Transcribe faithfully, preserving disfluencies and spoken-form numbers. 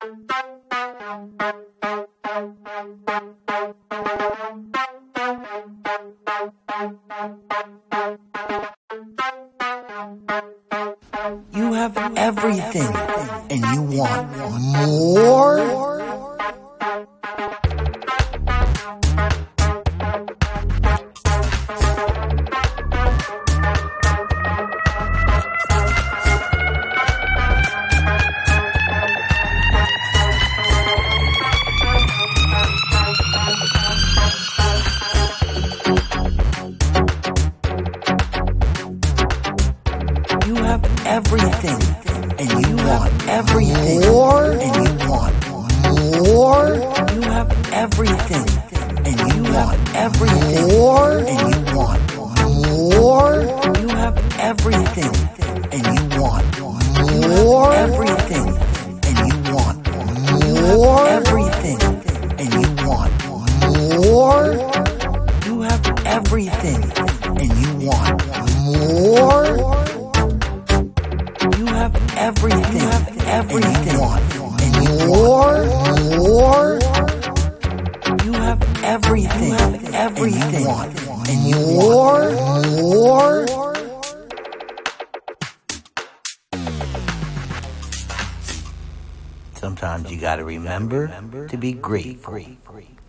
You have everything, and you want more? You have everything, and you want everything more, and you want more. You have everything, and you want everything more, and you want more. You have everything, and you want more. Everything, and you want more. Everything, and you want more. You have everything, and you want more. You have everything, you have everything, and you want more. You have everything, you have everything, and you want more. Sometimes you gotta remember to be grateful.